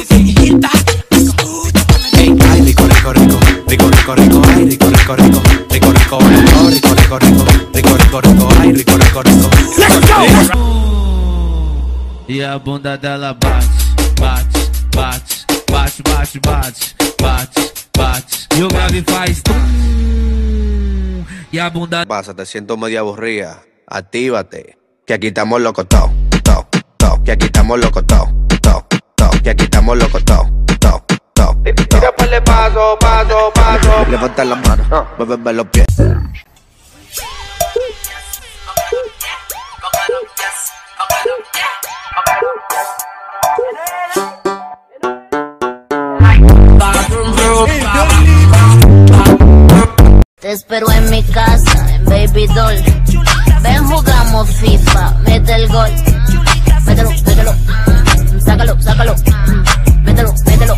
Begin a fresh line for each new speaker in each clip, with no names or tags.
Ay, rico, rico, rico, rico, rico, rico, ay, rico, rico, rico, rico, rico, rico, rico, rico, rico, rico, rico, ay, rico, rico, rico.
E a bunda dela bate, bate, bate, bate, bate, bate, bate, bate. E o grave faz tum. E a bunda.
Pasa, te siento medio aburrida. Actívate, que aquí estamos locos todos, todos, todos, que aquí estamos locos todos, todos, todos, que aquí estamos locos todos, todos, todos. Tira para el paso, paso, paso. Levanta las manos, mueve los pies.
Te espero en mi casa, en Baby Doll. Ven, jugamos FIFA, mete el gol. Mételo, mételo, sácalo, sácalo. Mételo, mételo.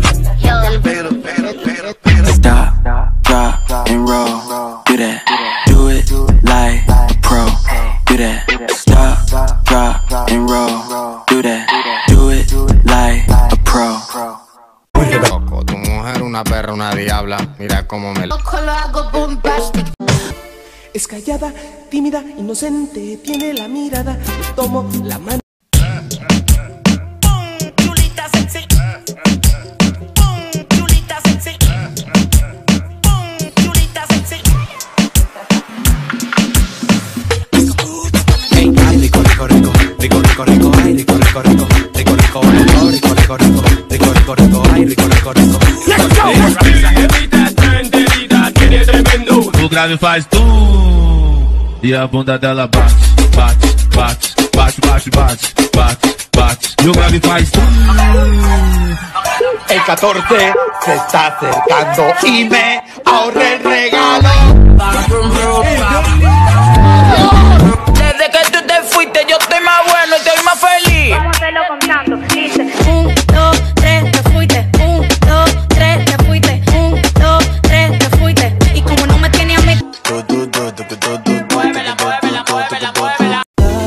Stop, drop, and roll. Do that, do it like pro. Do that, stop, drop, and roll. Do that, do it like a pro.
Loco, tu mujer una perra, una diabla. Mira cómo me
Lo hago bombastic.
Es callada, tímida, inocente, tiene la mirada. Le tomo la mano.
Chulita sexy. Chulita sexy. Chulita sexy.
Ay, rico, rico, rico, rico, rico, rico, ay, rico, rico, rico, rico, rico, rico, rico, rico, rico, rico, rico, rico, ay, rico, rico, rico.
O grave faz tum. E a bunda dela bate, bate, bate, bate, bate, bate, bate, bate. E o grave faz tum.
El 14 se está acercando y me ahorré el regalo.
Desde que tú te fuiste yo estoy más bueno y estoy más feliz.
Vamos a hacerlo contando. Dice
1, 2, 3, te fuiste. 1, 2, 3, te fuiste. 1, 2, 3, te fuiste. Y como no me tiene a mí. Muévela, muévela, muévela, muévela.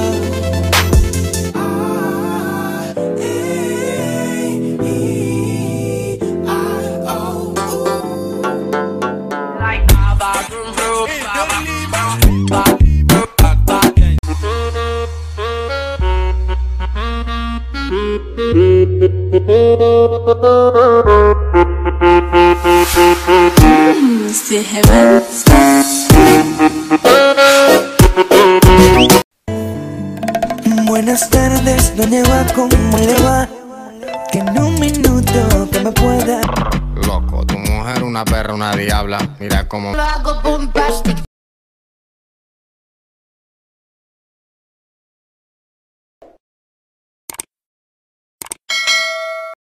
Buenas tardes, doña Eva, ¿cómo le va? Que en un minuto que me pueda.
loco, tu mujer una perra, una diabla. Mira cómo
Lo hago bombastic.